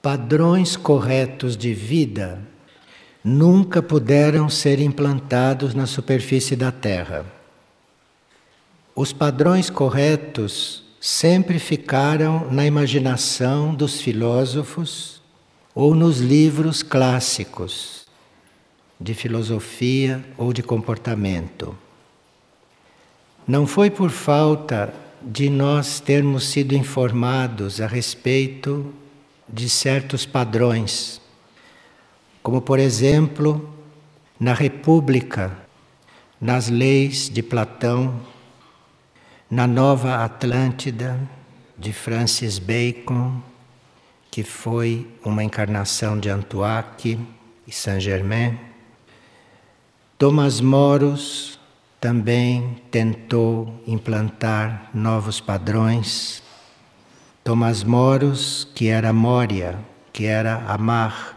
Padrões corretos de vida nunca puderam ser implantados na superfície da Terra. Os padrões corretos sempre ficaram na imaginação dos filósofos ou nos livros clássicos de filosofia ou de comportamento. Não foi por falta de nós termos sido informados a respeito de certos padrões, como por exemplo, na República, nas leis de Platão, na Nova Atlântida de Francis Bacon, que foi uma encarnação de Antoine e Saint-Germain. Thomas Moros também tentou implantar novos padrões. Thomas Moros, que era Moria, que era amar.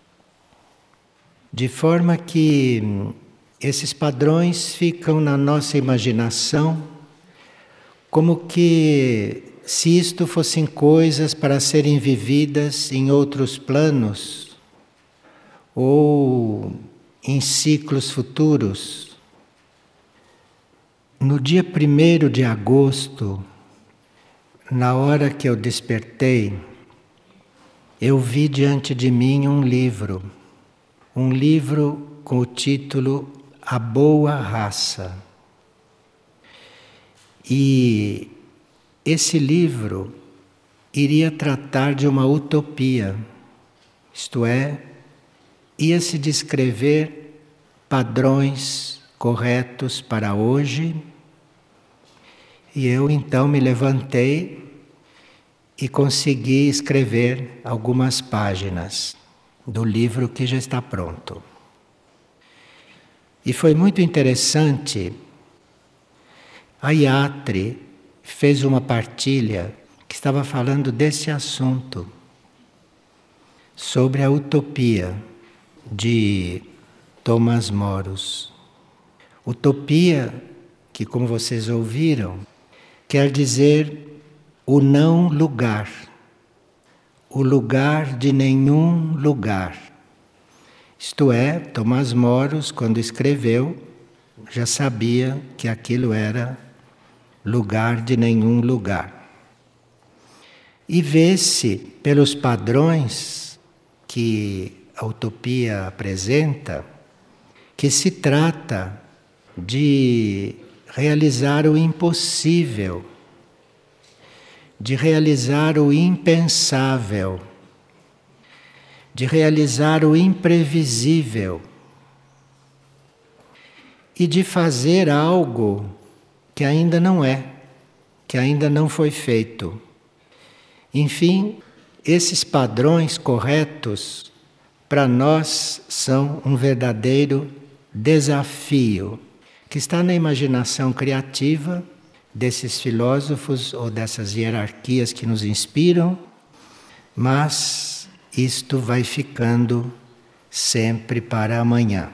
De forma que esses padrões ficam na nossa imaginação como que se isto fossem coisas para serem vividas em outros planos ou em ciclos futuros. No dia 1º de agosto, na hora que eu despertei, eu vi diante de mim um livro com o título A Boa Raça. E esse livro iria tratar de uma utopia, isto é, ia se descrever padrões corretos para hoje. E eu então me levantei e consegui escrever algumas páginas do livro que já está pronto. E foi muito interessante. A Iatri fez uma partilha que estava falando desse assunto, sobre a utopia de Thomas Moros. Utopia que, como vocês ouviram, quer dizer o não lugar, o lugar de nenhum lugar. Isto é, Thomas Moros, quando escreveu, já sabia que aquilo era lugar de nenhum lugar. E vê-se pelos padrões que a utopia apresenta que se trata de realizar o impossível, de realizar o impensável, de realizar o imprevisível e de fazer algo que ainda não é, que ainda não foi feito. Enfim, esses padrões corretos para nós são um verdadeiro desafio que está na imaginação criativa desses filósofos ou dessas hierarquias que nos inspiram, mas isto vai ficando sempre para amanhã.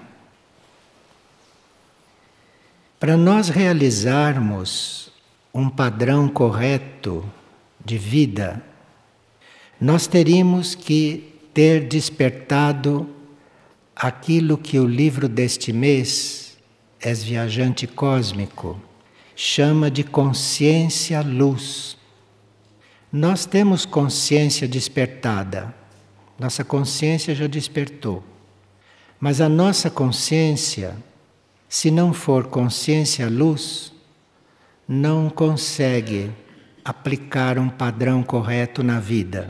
Para nós realizarmos um padrão correto de vida, nós teríamos que ter despertado aquilo que o livro deste mês, És Viajante Cósmico, chama de consciência-luz. Nós temos consciência despertada, nossa consciência já despertou. Mas a nossa consciência, se não for consciência-luz, não consegue aplicar um padrão correto na vida.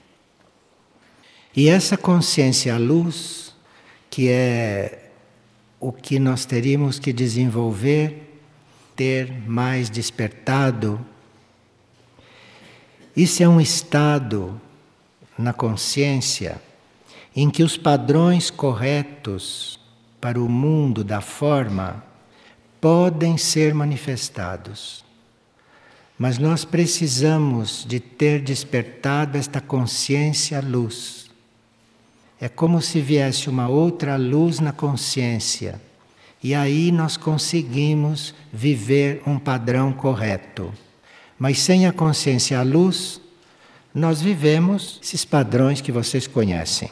E essa consciência-luz, que é o que nós teríamos que desenvolver, ter mais despertado, isso é um estado na consciência em que os padrões corretos para o mundo da forma podem ser manifestados. Mas nós precisamos de ter despertado esta consciência-luz. É como se viesse uma outra luz na consciência. E aí nós conseguimos viver um padrão correto. Mas sem a consciência à luz, nós vivemos esses padrões que vocês conhecem.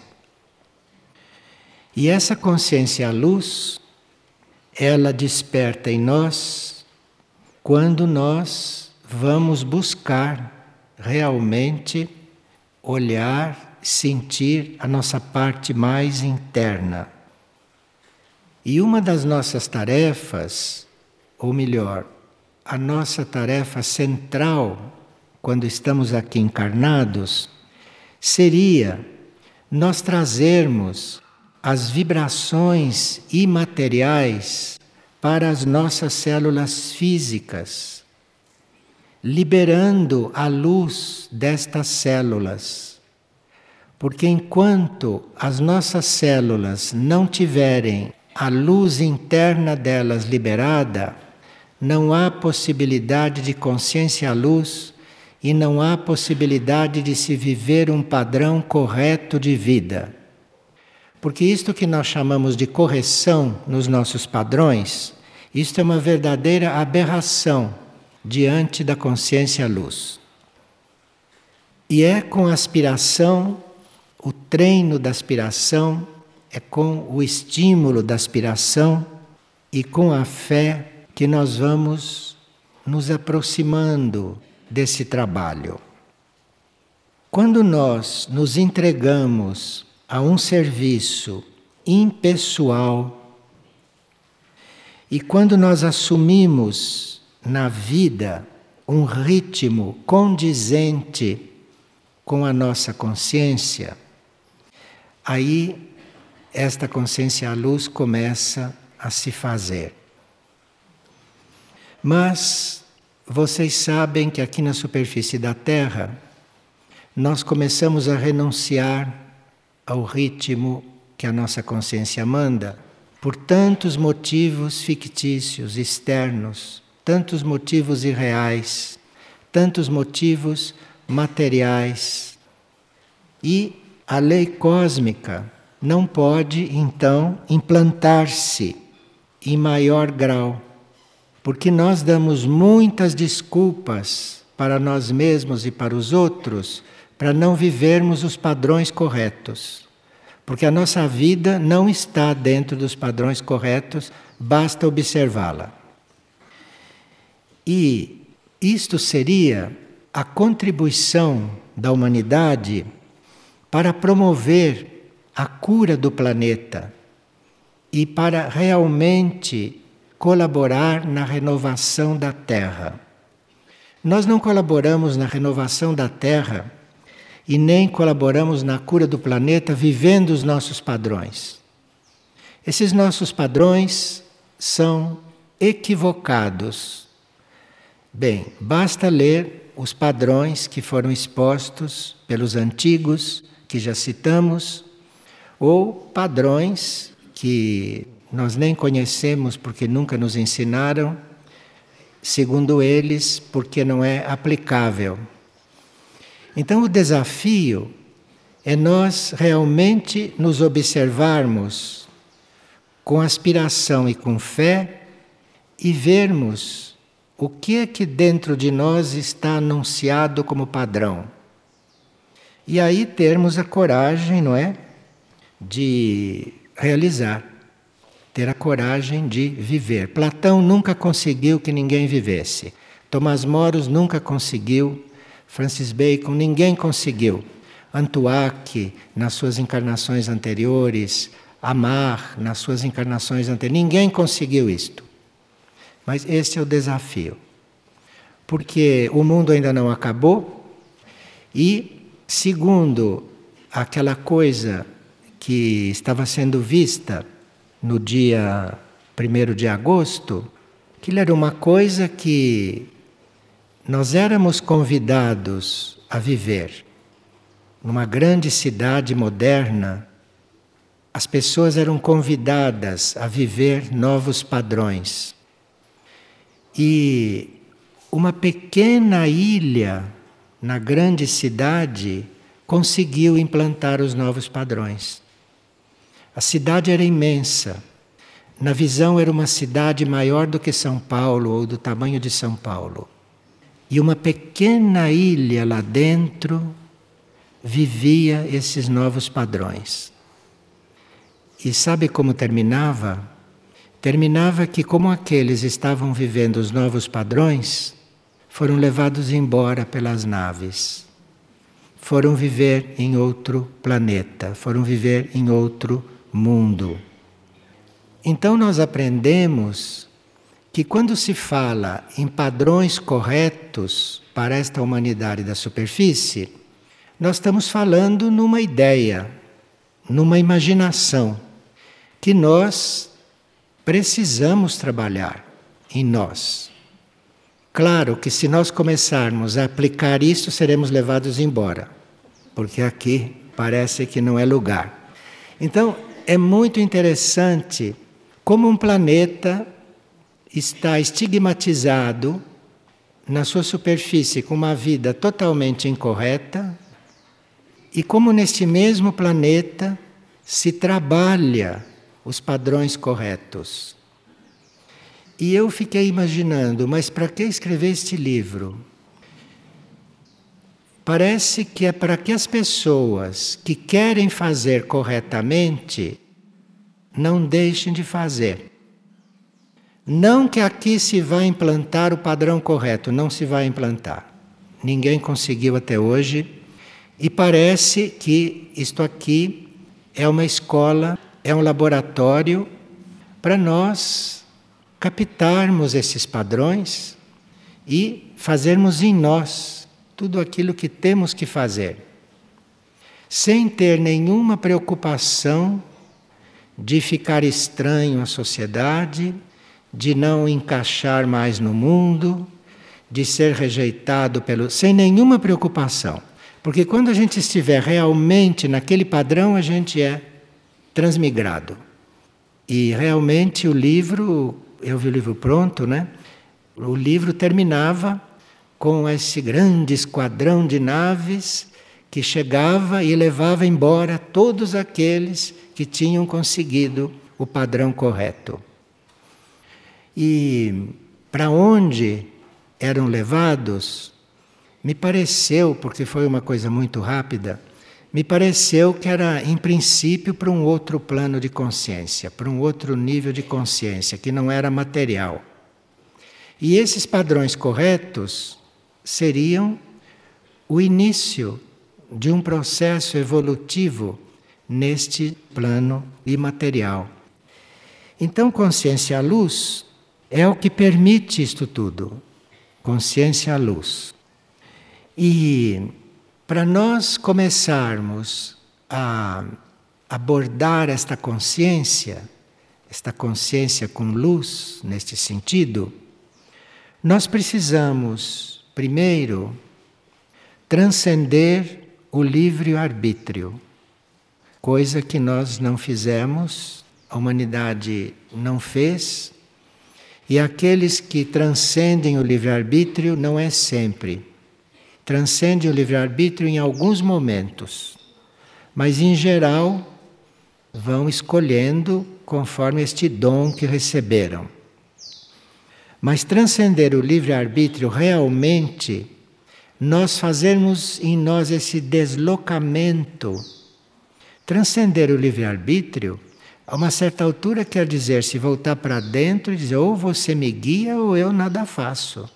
E essa consciência luz, ela desperta em nós quando nós vamos buscar realmente olhar, sentir a nossa parte mais interna. E uma das nossas tarefas, ou melhor, a nossa tarefa central, quando estamos aqui encarnados, seria nós trazermos as vibrações imateriais para as nossas células físicas, liberando a luz destas células. Porque enquanto as nossas células não tiverem a luz interna delas liberada, não há possibilidade de consciência luz e não há possibilidade de se viver um padrão correto de vida. Porque isto que nós chamamos de correção nos nossos padrões, isto é uma verdadeira aberração diante da consciência luz. E é com a aspiração, o treino da aspiração, é com o estímulo da aspiração e com a fé que nós vamos nos aproximando desse trabalho. Quando nós nos entregamos a um serviço impessoal e quando nós assumimos na vida um ritmo condizente com a nossa consciência, aí esta consciência à luz começa a se fazer. Mas vocês sabem que aqui na superfície da Terra nós começamos a renunciar ao ritmo que a nossa consciência manda por tantos motivos fictícios, externos, tantos motivos irreais, tantos motivos materiais. E a lei cósmica não pode, então, implantar-se em maior grau, porque nós damos muitas desculpas para nós mesmos e para os outros para não vivermos os padrões corretos. Porque a nossa vida não está dentro dos padrões corretos, basta observá-la. E isto seria a contribuição da humanidade para promover a cura do planeta e para realmente colaborar na renovação da Terra. Nós não colaboramos na renovação da Terra e nem colaboramos na cura do planeta vivendo os nossos padrões. Esses nossos padrões são equivocados. Bem, basta ler os padrões que foram expostos pelos antigos, que já citamos, ou padrões que nós nem conhecemos porque nunca nos ensinaram, segundo eles, porque não é aplicável. Então o desafio é nós realmente nos observarmos com aspiração e com fé e vermos o que é que dentro de nós está anunciado como padrão. E aí termos a coragem, não é? De realizar, ter a coragem de viver. Platão nunca conseguiu que ninguém vivesse. Tomás Moros nunca conseguiu. Francis Bacon, ninguém conseguiu. Antuac, nas suas encarnações anteriores. Amar, nas suas encarnações anteriores. Ninguém conseguiu isto. Mas esse é o desafio. Porque o mundo ainda não acabou e, segundo aquela coisa que estava sendo vista no dia 1º de agosto, aquilo era uma coisa que nós éramos convidados a viver. Numa grande cidade moderna, as pessoas eram convidadas a viver novos padrões. E uma pequena ilha na grande cidade conseguiu implantar os novos padrões. A cidade era imensa. Na visão era uma cidade maior do que São Paulo ou do tamanho de São Paulo. E uma pequena ilha lá dentro vivia esses novos padrões. E sabe como terminava? Terminava que, como aqueles estavam vivendo os novos padrões, foram levados embora pelas naves. Foram viver em outro planeta, foram viver em outro mundo. Então nós aprendemos que quando se fala em padrões corretos para esta humanidade da superfície, nós estamos falando numa ideia, numa imaginação, que nós precisamos trabalhar em nós. Claro que se nós começarmos a aplicar isso, seremos levados embora, porque aqui parece que não é lugar. Então, é muito interessante como um planeta está estigmatizado na sua superfície com uma vida totalmente incorreta, e como neste mesmo planeta se trabalha os padrões corretos. E eu fiquei imaginando, mas para que escrever este livro? Parece que é para que as pessoas que querem fazer corretamente não deixem de fazer. Não que aqui se vá implantar o padrão correto, não se vai implantar. Ninguém conseguiu até hoje. E parece que isto aqui é uma escola, é um laboratório para nós captarmos esses padrões e fazermos em nós tudo aquilo que temos que fazer, sem ter nenhuma preocupação de ficar estranho à sociedade, de não encaixar mais no mundo, de ser rejeitado sem nenhuma preocupação. Porque quando a gente estiver realmente naquele padrão, a gente é transmigrado. E realmente o livro, eu vi o livro pronto, né? O livro terminava com esse grande esquadrão de naves que chegava e levava embora todos aqueles que tinham conseguido o padrão correto. E para onde eram levados, me pareceu, porque foi uma coisa muito rápida, me pareceu que era, em princípio, para um outro plano de consciência, para um outro nível de consciência, que não era material. E esses padrões corretos seriam o início de um processo evolutivo neste plano imaterial. Então, consciência à luz é o que permite isto tudo. Consciência à luz. E para nós começarmos a abordar esta consciência com luz, neste sentido, nós precisamos, primeiro, transcender o livre-arbítrio, coisa que nós não fizemos, a humanidade não fez, e aqueles que transcendem o livre-arbítrio não é sempre. Transcende o livre-arbítrio em alguns momentos, mas em geral vão escolhendo conforme este dom que receberam. Mas transcender o livre-arbítrio realmente, nós fazermos em nós esse deslocamento. Transcender o livre-arbítrio, a uma certa altura quer dizer se voltar para dentro e dizer ou você me guia ou eu nada faço.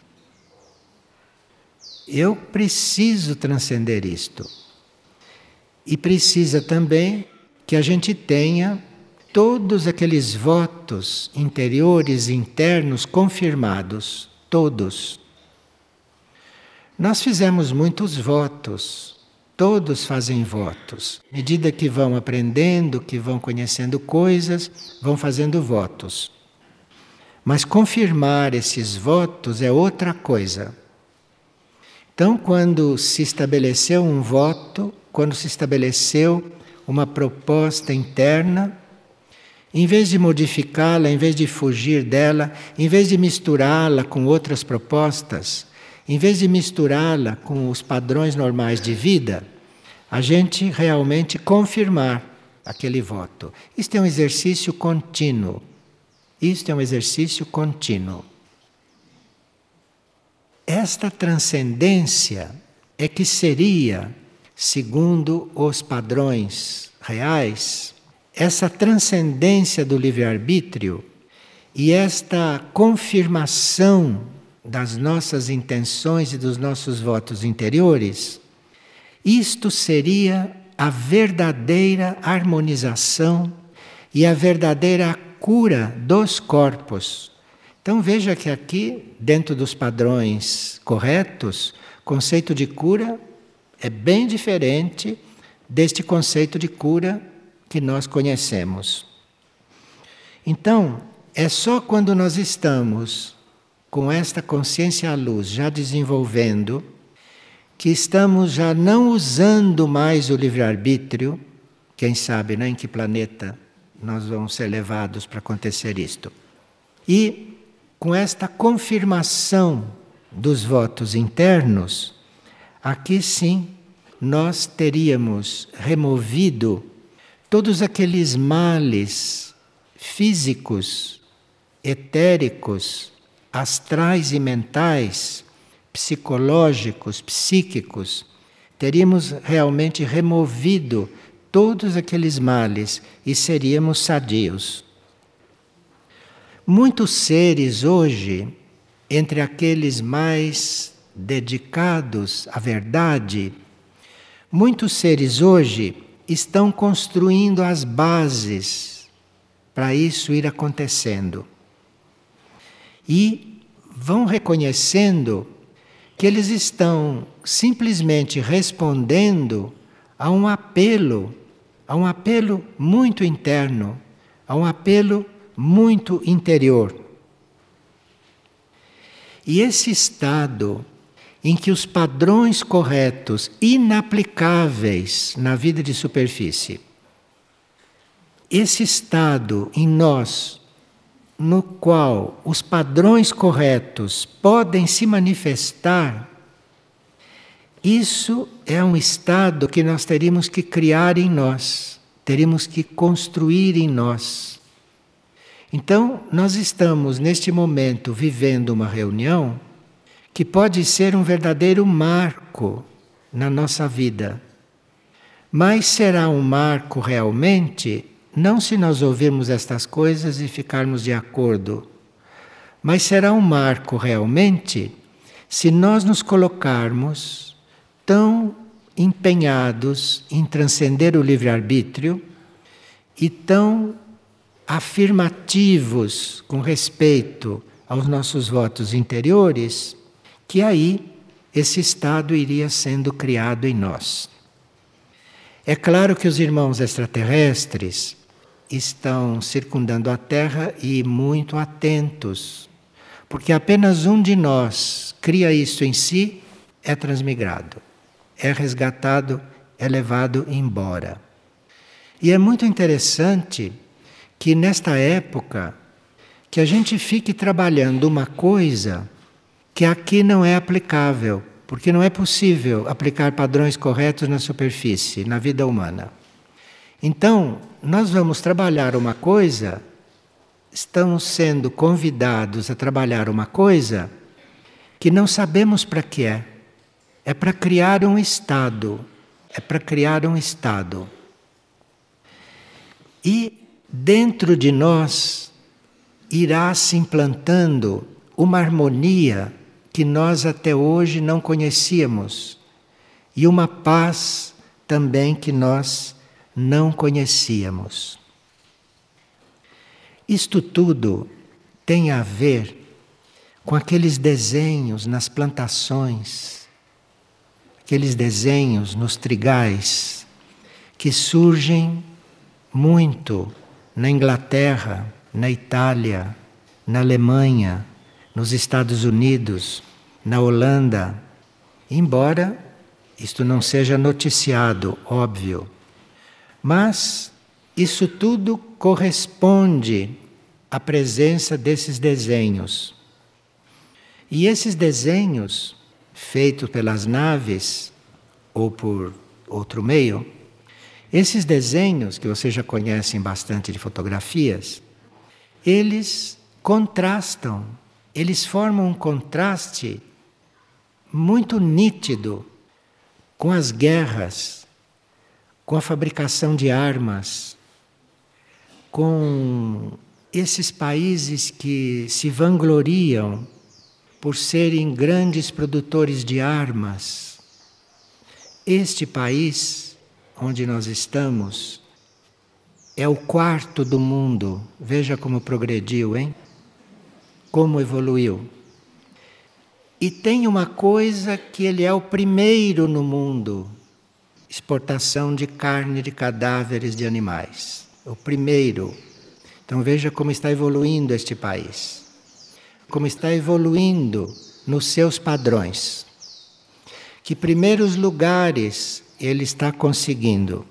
Eu preciso transcender isto. E precisa também que a gente tenha todos aqueles votos interiores e internos confirmados. Todos. Nós fizemos muitos votos. Todos fazem votos. À medida que vão aprendendo, que vão conhecendo coisas, vão fazendo votos. Mas confirmar esses votos é outra coisa. Então, quando se estabeleceu um voto, quando se estabeleceu uma proposta interna, em vez de modificá-la, em vez de fugir dela, em vez de misturá-la com outras propostas, em vez de misturá-la com os padrões normais de vida, a gente realmente confirmar aquele voto. Isto é um exercício contínuo. Isto é um exercício contínuo. Esta transcendência é que seria, segundo os padrões reais, essa transcendência do livre-arbítrio e esta confirmação das nossas intenções e dos nossos votos interiores, isto seria a verdadeira harmonização e a verdadeira cura dos corpos. Então veja que aqui, dentro dos padrões corretos, o conceito de cura é bem diferente deste conceito de cura que nós conhecemos. Então, é só quando nós estamos com esta consciência à luz já desenvolvendo, que estamos já não usando mais o livre-arbítrio, quem sabe, né, em que planeta nós vamos ser levados para acontecer isto. E com esta confirmação dos votos internos, aqui sim nós teríamos removido todos aqueles males físicos, etéricos, astrais e mentais, psicológicos, psíquicos, teríamos realmente removido todos aqueles males e seríamos sadios. Muitos seres hoje, entre aqueles mais dedicados à verdade, muitos seres hoje estão construindo as bases para isso ir acontecendo. E vão reconhecendo que eles estão simplesmente respondendo a um apelo muito interno, a um apelo muito interior. E esse estado em que os padrões corretos, inaplicáveis na vida de superfície, esse estado em nós, no qual os padrões corretos podem se manifestar, isso é um estado que nós teríamos que criar em nós, teríamos que construir em nós. Então, nós estamos neste momento vivendo uma reunião que pode ser um verdadeiro marco na nossa vida. Mas será um marco realmente, não se nós ouvirmos estas coisas e ficarmos de acordo, mas será um marco realmente se nós nos colocarmos tão empenhados em transcender o livre-arbítrio e tão afirmativos com respeito aos nossos votos interiores, que aí esse estado iria sendo criado em nós. É claro que os irmãos extraterrestres estão circundando a Terra e muito atentos, porque apenas um de nós cria isso em si, é transmigrado, é resgatado, é levado embora. E é muito interessante que nesta época que a gente fique trabalhando uma coisa que aqui não é aplicável, porque não é possível aplicar padrões corretos na superfície, na vida humana. Então, nós vamos trabalhar uma coisa, estamos sendo convidados a trabalhar uma coisa que não sabemos para que é. É para criar um estado. É para criar um estado. E dentro de nós irá se implantando uma harmonia que nós até hoje não conhecíamos e uma paz também que nós não conhecíamos. Isto tudo tem a ver com aqueles desenhos nas plantações, aqueles desenhos nos trigais que surgem muito na Inglaterra, na Itália, na Alemanha, nos Estados Unidos, na Holanda, embora isto não seja noticiado, óbvio. Mas isso tudo corresponde à presença desses desenhos. E esses desenhos, feitos pelas naves ou por outro meio, esses desenhos, que vocês já conhecem bastante de fotografias, eles contrastam, eles formam um contraste muito nítido com as guerras, com a fabricação de armas, com esses países que se vangloriam por serem grandes produtores de armas. Este país onde nós estamos é o quarto do mundo. Veja como progrediu, hein? Como evoluiu. E tem uma coisa que ele é o primeiro no mundo: exportação de carne de cadáveres de animais. O primeiro. Então veja como está evoluindo este país. Como está evoluindo nos seus padrões. Que primeiros lugares ele está conseguindo.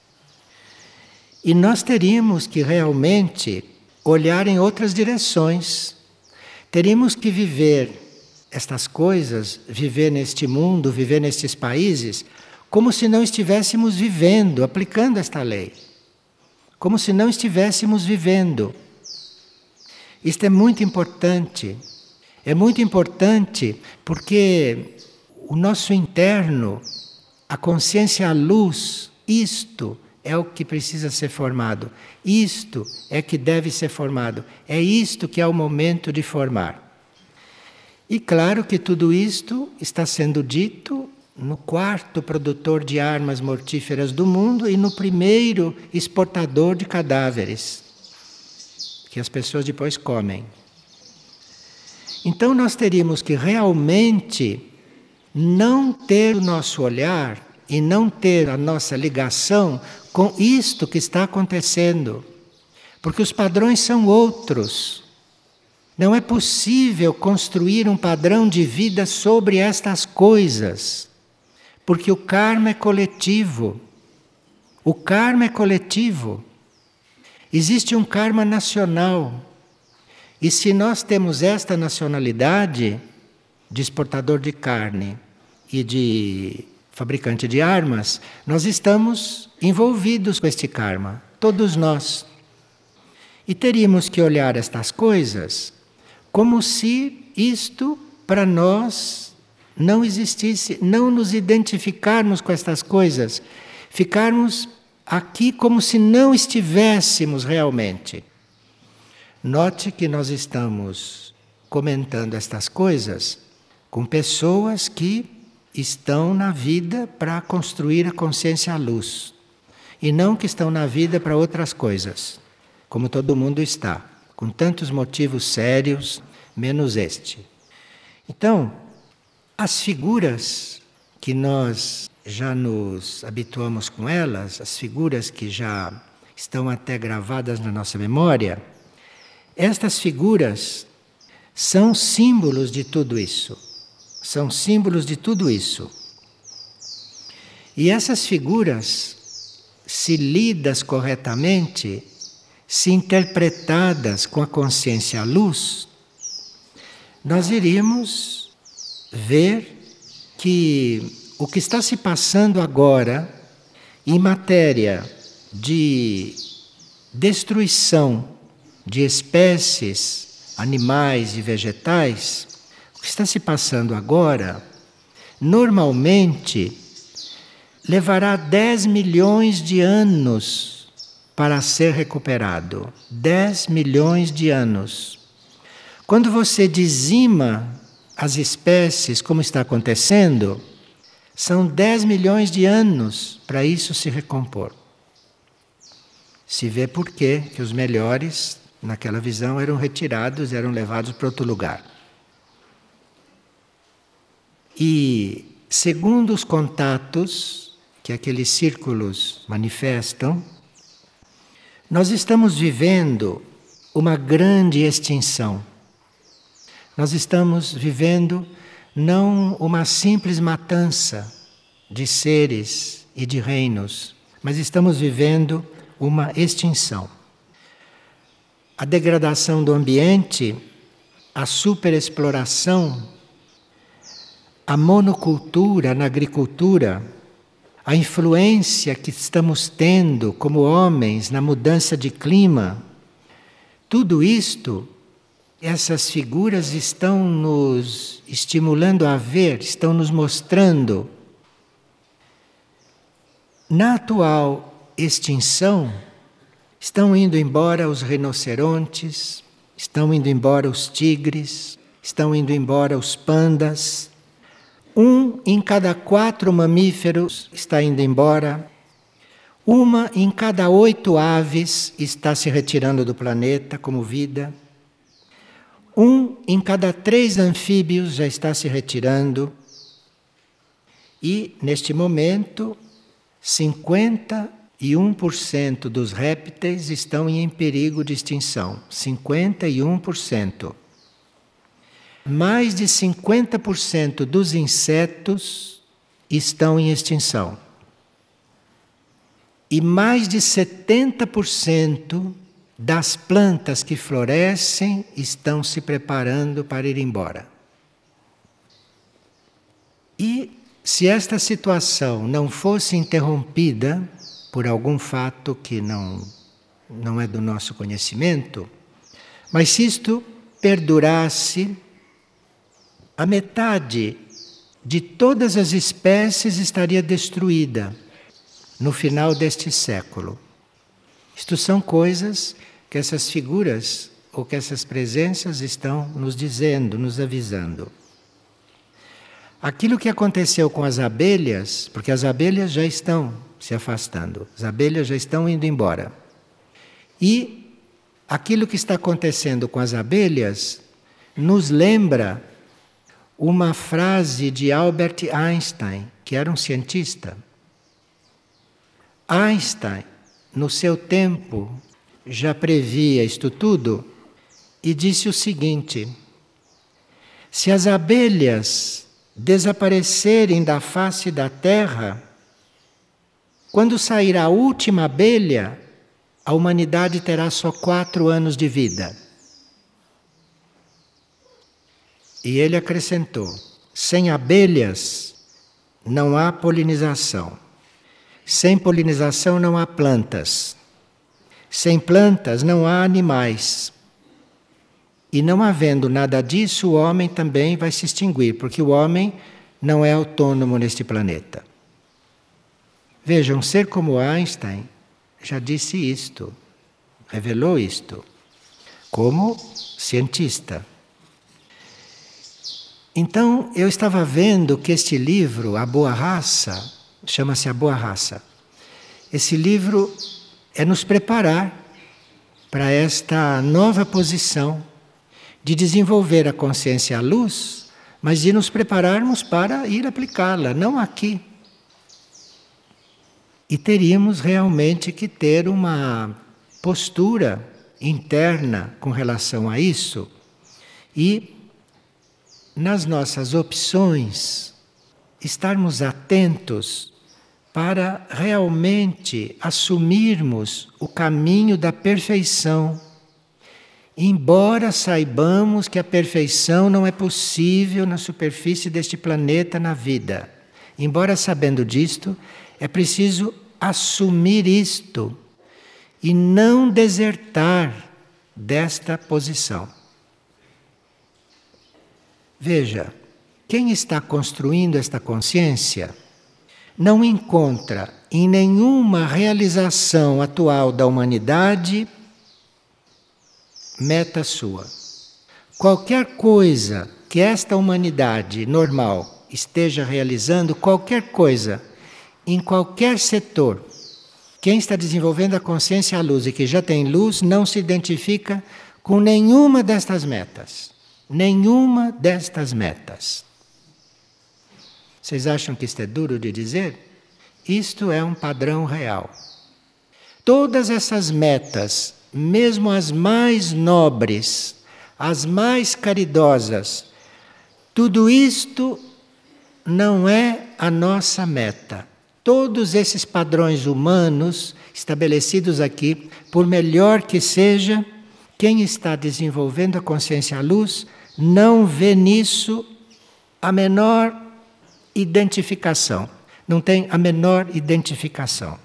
E nós teríamos que realmente olhar em outras direções. Teríamos que viver estas coisas, viver neste mundo, viver nestes países, como se não estivéssemos vivendo, aplicando esta lei. Como se não estivéssemos vivendo. Isto é muito importante. É muito importante porque o nosso interno, a consciência à luz, isto é o que precisa ser formado. Isto é que deve ser formado. É isto que é o momento de formar. E claro que tudo isto está sendo dito no quarto produtor de armas mortíferas do mundo e no primeiro exportador de cadáveres, que as pessoas depois comem. Então nós teríamos que realmente não ter o nosso olhar e não ter a nossa ligação com isto que está acontecendo, porque os padrões são outros. Não é possível construir um padrão de vida sobre estas coisas, porque o karma é coletivo. O karma é coletivo. Existe um karma nacional. E se nós temos esta nacionalidade de exportador de carne e de fabricante de armas, nós estamos envolvidos com este karma, todos nós. E teríamos que olhar estas coisas como se isto para nós não existisse, não nos identificarmos com estas coisas, ficarmos aqui como se não estivéssemos realmente. Note que nós estamos comentando estas coisas com pessoas que estão na vida para construir a consciência à luz, e não que estão na vida para outras coisas, como todo mundo está, com tantos motivos sérios, menos este. Então, as figuras que nós já nos habituamos com elas, as figuras que já estão até gravadas na nossa memória, estas figuras são símbolos de tudo isso. São símbolos de tudo isso. E essas figuras, se lidas corretamente, se interpretadas com a consciência à luz, nós iríamos ver que o que está se passando agora em matéria de destruição de espécies animais e vegetais, o que está se passando agora, normalmente levará 10 milhões de anos para ser recuperado. 10 milhões de anos. Quando você dizima as espécies, como está acontecendo, são 10 milhões de anos para isso se recompor. Se vê por quê que os melhores, naquela visão, eram retirados, eram levados para outro lugar. E, segundo os contatos que aqueles círculos manifestam, nós estamos vivendo uma grande extinção. Nós estamos vivendo não uma simples matança de seres e de reinos, mas estamos vivendo uma extinção. A degradação do ambiente, a superexploração, a monocultura na agricultura, a influência que estamos tendo como homens na mudança de clima, tudo isto, essas figuras estão nos estimulando a ver, estão nos mostrando Na atual extinção, estão indo embora os rinocerontes, estão indo embora os tigres, estão indo embora os pandas. 1 em cada 4 mamíferos está indo embora. 1 em cada 8 aves está se retirando do planeta como vida. 1 em cada 3 anfíbios já está se retirando. E, neste momento, 51% dos répteis estão em perigo de extinção. 51%. Mais de 50% dos insetos estão em extinção. E mais de 70% das plantas que florescem estão se preparando para ir embora. E se esta situação não fosse interrompida por algum fato que não é do nosso conhecimento, mas se isto perdurasse, a metade de todas as espécies estaria destruída no final deste século. Isto são coisas que essas figuras ou que essas presenças estão nos dizendo, nos avisando. Aquilo que aconteceu com as abelhas, porque as abelhas já estão se afastando, as abelhas já estão indo embora. E aquilo que está acontecendo com as abelhas nos lembra uma frase de Albert Einstein, que era um cientista. Einstein, no seu tempo, já previa isto tudo e disse o seguinte: se as abelhas desaparecerem da face da Terra, quando sair a última abelha, a humanidade terá só 4 anos de vida. E ele acrescentou: sem abelhas não há polinização. Sem polinização não há plantas. Sem plantas não há animais. E não havendo nada disso, o homem também vai se extinguir, porque o homem não é autônomo neste planeta. Veja, um ser como Einstein já disse isto, revelou isto, como cientista. Então, eu estava vendo que este livro, A Boa Raça, chama-se A Boa Raça. Esse livro é nos preparar para esta nova posição de desenvolver a consciência à luz, mas de nos prepararmos para ir aplicá-la, não aqui. E teríamos realmente que ter uma postura interna com relação a isso e, nas nossas opções, estarmos atentos para realmente assumirmos o caminho da perfeição. Embora saibamos que a perfeição não é possível na superfície deste planeta, na vida. Embora sabendo disto, é preciso assumir isto e não desertar desta posição. Veja, quem está construindo esta consciência não encontra em nenhuma realização atual da humanidade meta sua. Qualquer coisa que esta humanidade normal esteja realizando, qualquer coisa, em qualquer setor, quem está desenvolvendo a consciência à luz e que já tem luz, não se identifica com nenhuma destas metas. Nenhuma destas metas. Vocês acham que isto é duro de dizer? Isto é um padrão real. Todas essas metas, mesmo as mais nobres, as mais caridosas, tudo isto não é a nossa meta. Todos esses padrões humanos estabelecidos aqui, por melhor que seja, quem está desenvolvendo a consciência à luz não vê nisso a menor identificação. Não tem a menor identificação.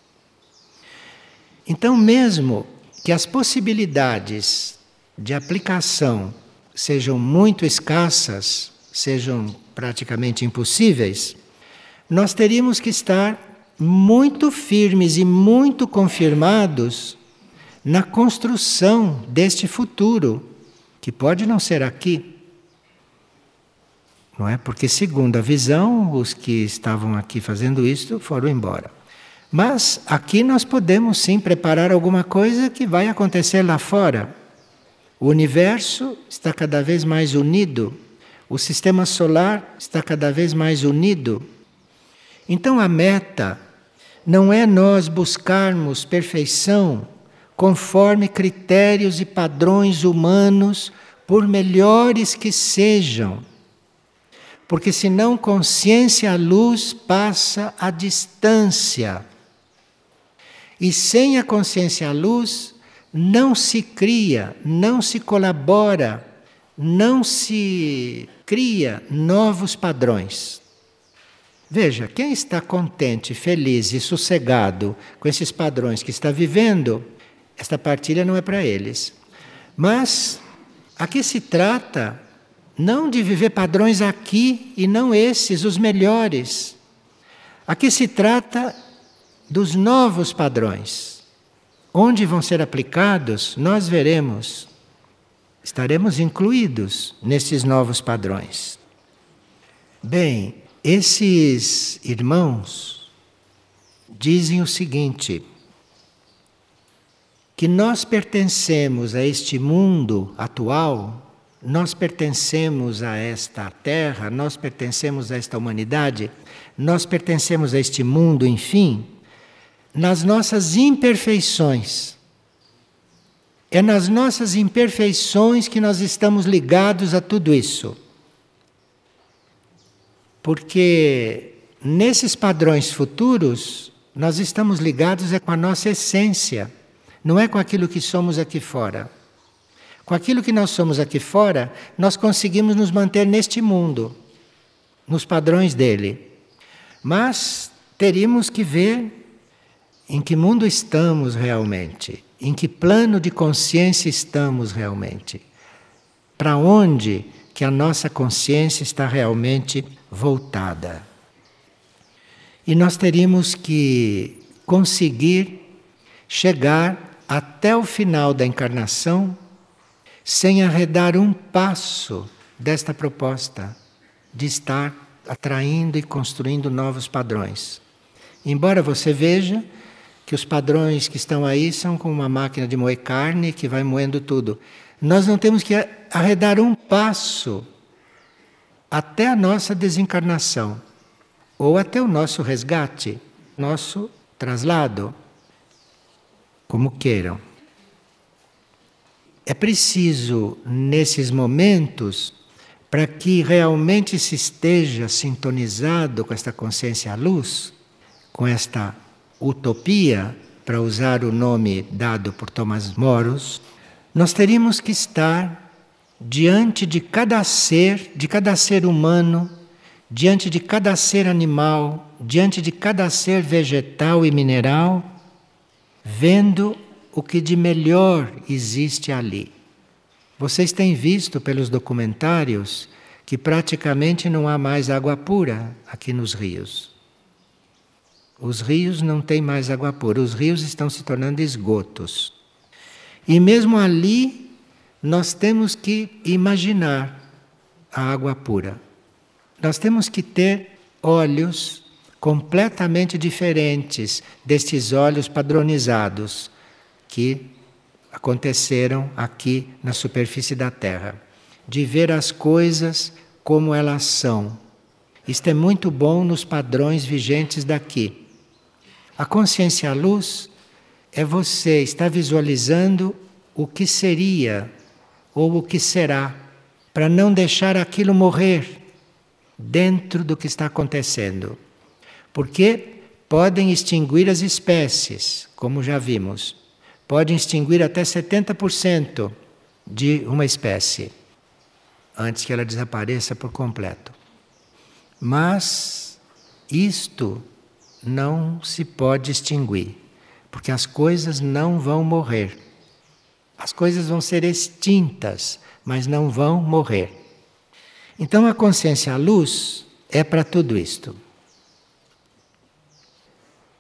Então, mesmo que as possibilidades de aplicação sejam muito escassas, sejam praticamente impossíveis, nós teríamos que estar muito firmes e muito confirmados na construção deste futuro, que pode não ser aqui. Não é? Porque, segundo a visão, os que estavam aqui fazendo isso foram embora. Mas aqui nós podemos sim preparar alguma coisa que vai acontecer lá fora. O universo está cada vez mais unido, o sistema solar está cada vez mais unido. Então a meta não é nós buscarmos perfeição conforme critérios e padrões humanos, por melhores que sejam. Porque senão consciência à luz passa à distância. E sem a consciência à luz não se cria, não se colabora, não se cria novos padrões. Veja, quem está contente, feliz e sossegado com esses padrões que está vivendo, esta partilha não é para eles. Mas aqui se trata não de viver padrões aqui e não esses, os melhores. Aqui se trata dos novos padrões. Onde vão ser aplicados, nós veremos. Estaremos incluídos nesses novos padrões. Bem, esses irmãos dizem o seguinte, que nós pertencemos a este mundo atual, nós pertencemos a esta terra, nós pertencemos a esta humanidade, nós pertencemos a este mundo, enfim, nas nossas imperfeições. É nas nossas imperfeições que nós estamos ligados a tudo isso. Porque nesses padrões futuros, nós estamos ligados com a nossa essência, não é com aquilo que somos aqui fora. Com aquilo que nós somos aqui fora, nós conseguimos nos manter neste mundo, nos padrões dele. Mas teríamos que ver em que mundo estamos realmente, em que plano de consciência estamos realmente, para onde que a nossa consciência está realmente voltada. E nós teríamos que conseguir chegar até o final da encarnação sem arredar um passo desta proposta de estar atraindo e construindo novos padrões. Embora você veja que os padrões que estão aí são como uma máquina de moer carne que vai moendo tudo. Nós não temos que arredar um passo até a nossa desencarnação, ou até o nosso resgate, nosso traslado, como queiram. É preciso, nesses momentos, para que realmente se esteja sintonizado com esta consciência à luz, com esta utopia, para usar o nome dado por Tomás Moros, nós teríamos que estar diante de cada ser humano, diante de cada ser animal, diante de cada ser vegetal e mineral, vendo o que de melhor existe ali. Vocês têm visto pelos documentários que praticamente não há mais água pura aqui nos rios. Os rios não têm mais água pura, os rios estão se tornando esgotos. E mesmo ali, nós temos que imaginar a água pura. Nós temos que ter olhos completamente diferentes destes olhos padronizados que aconteceram aqui na superfície da Terra. De ver as coisas como elas são. Isto é muito bom nos padrões vigentes daqui. A consciência à luz é você estar visualizando o que seria ou o que será, para não deixar aquilo morrer dentro do que está acontecendo. Porque podem extinguir as espécies, como já vimos. Podem extinguir até 70% de uma espécie, antes que ela desapareça por completo. Mas isto não se pode extinguir, porque as coisas não vão morrer. As coisas vão ser extintas, mas não vão morrer. Então a consciência à luz é para tudo isto.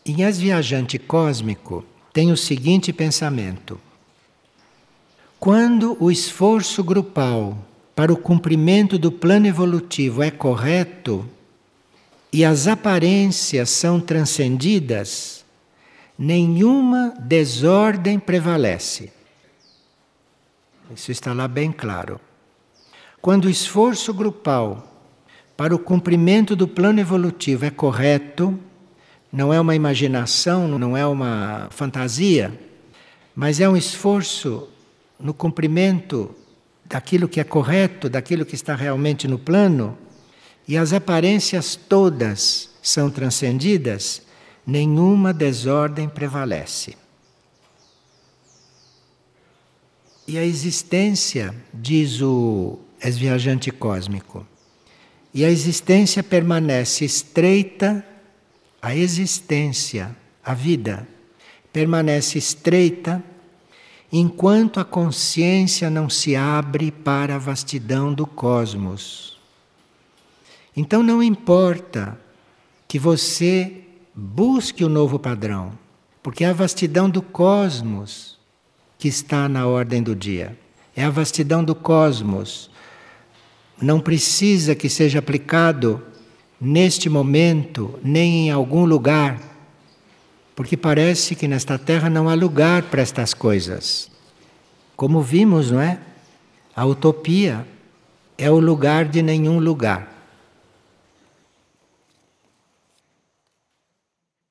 Em As Viajante Cósmico tem o seguinte pensamento: quando o esforço grupal para o cumprimento do plano evolutivo é correto e as aparências são transcendidas, nenhuma desordem prevalece. Isso está lá bem claro. Quando o esforço grupal para o cumprimento do plano evolutivo é correto, não é uma imaginação, não é uma fantasia, mas é um esforço no cumprimento daquilo que é correto, daquilo que está realmente no plano, e as aparências todas são transcendidas, nenhuma desordem prevalece. E a existência, diz o ex-viajante cósmico, e a existência permanece estreita, a existência, a vida, permanece estreita enquanto a consciência não se abre para a vastidão do cosmos. Então não importa que você busque o novo padrão, porque é a vastidão do cosmos que está na ordem do dia. É a vastidão do cosmos. Não precisa que seja aplicado neste momento, nem em algum lugar, porque parece que nesta Terra não há lugar para estas coisas. Como vimos, não é? A utopia é o lugar de nenhum lugar.